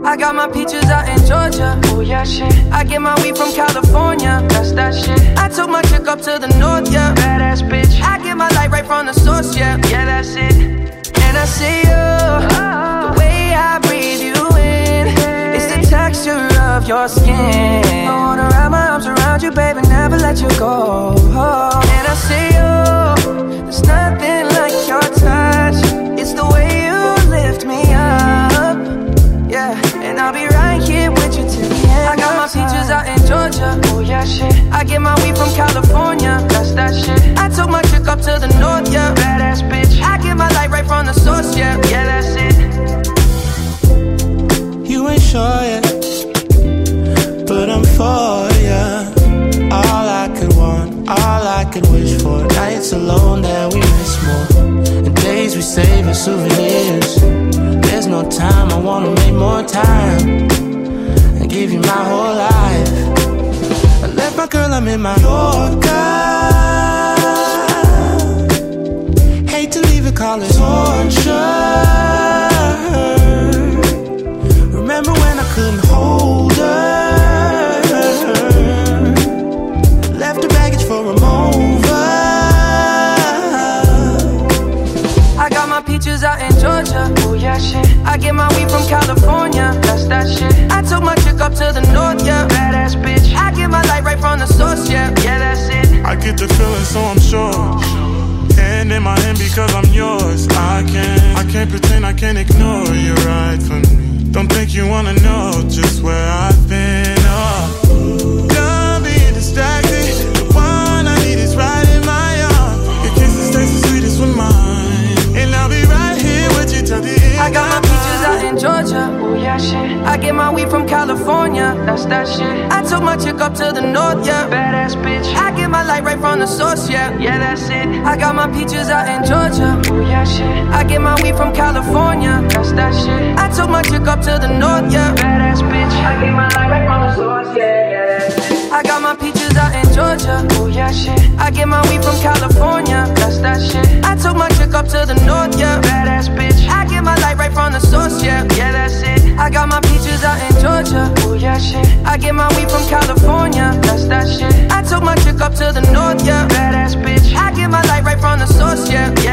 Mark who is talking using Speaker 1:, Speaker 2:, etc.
Speaker 1: I got my peaches out in Georgia.
Speaker 2: Oh yeah, shit.
Speaker 1: I get my weed from California.
Speaker 2: That's that shit.
Speaker 1: I took my chick up to the north, yeah.
Speaker 2: Badass bitch.
Speaker 1: I get my light right from the source, yeah.
Speaker 2: Yeah, that's it.
Speaker 1: And I see you, the way I breathe you in. It's the texture of your skin. I wanna wrap my arms around you, baby, never let you go. And I see you, there's nothing like your touch. It's the way you lift me up, yeah. And I'll be right here with you till the end. I got my peaches out in Georgia.
Speaker 2: Oh yeah, shit.
Speaker 1: I get my weed from California.
Speaker 2: That's that shit.
Speaker 1: I took my chick up to the north, yeah.
Speaker 2: Badass bitch.
Speaker 1: I get my light right from the source, yeah.
Speaker 2: Yeah, that's it.
Speaker 3: You ain't sure yet, but I'm for ya. All I could want, all I could wish for. Nights alone that we miss more, and days we save as souvenirs. There's no time, I wanna make more time and give you my whole life. I left my girl, I'm in my Yorker. Hate to leave it, call it torture. Remember when I couldn't hold her? Left the baggage for a mover.
Speaker 1: I got my peaches out in Georgia.
Speaker 2: Oh yeah, shit.
Speaker 1: I get my weed from California.
Speaker 2: That's that shit.
Speaker 1: I took my chick up to the north, yeah.
Speaker 2: Badass bitch.
Speaker 1: I get my light right from the source, yeah.
Speaker 2: Yeah, that's it.
Speaker 4: I get the feeling, so I'm sure. Hand in my hand because I'm yours. I can't pretend, I can't ignore you right from me. Don't think you wanna know just where I've been. Oh, don't be distracted. The one I need is right in my arms. Your kisses taste the sweetest with mine, and I'll be right here with you till the end.
Speaker 1: I got my peaches out in Georgia.
Speaker 2: Oh yeah, shit.
Speaker 1: I get my weed from California.
Speaker 2: That's that shit.
Speaker 1: I took my chick up to the north, yeah.
Speaker 2: Badass bitch.
Speaker 1: I get my light right from the source, yeah.
Speaker 2: Yeah, that's it.
Speaker 1: I got my peaches out in Georgia.
Speaker 2: Oh yeah, shit.
Speaker 1: I get my weed from California.
Speaker 2: That's that shit.
Speaker 1: I took my chick up to the north, yeah.
Speaker 2: Badass bitch. I get my light right from the source, yeah, yeah, that's it.
Speaker 1: I got my peaches out in Georgia.
Speaker 2: Oh yeah, shit.
Speaker 1: I get my weed from California.
Speaker 2: That's that shit.
Speaker 1: I took my chick up to the north, yeah.
Speaker 2: Badass bitch.
Speaker 1: I get my light right from the source, yeah.
Speaker 2: Yeah, that's it.
Speaker 1: I got my peaches out in Georgia.
Speaker 2: Oh yeah, shit.
Speaker 1: I get my weed from California.
Speaker 2: That's that shit.
Speaker 1: I took my chick up to the north, yeah.
Speaker 2: Badass bitch.
Speaker 1: I get my light right from the source, yeah.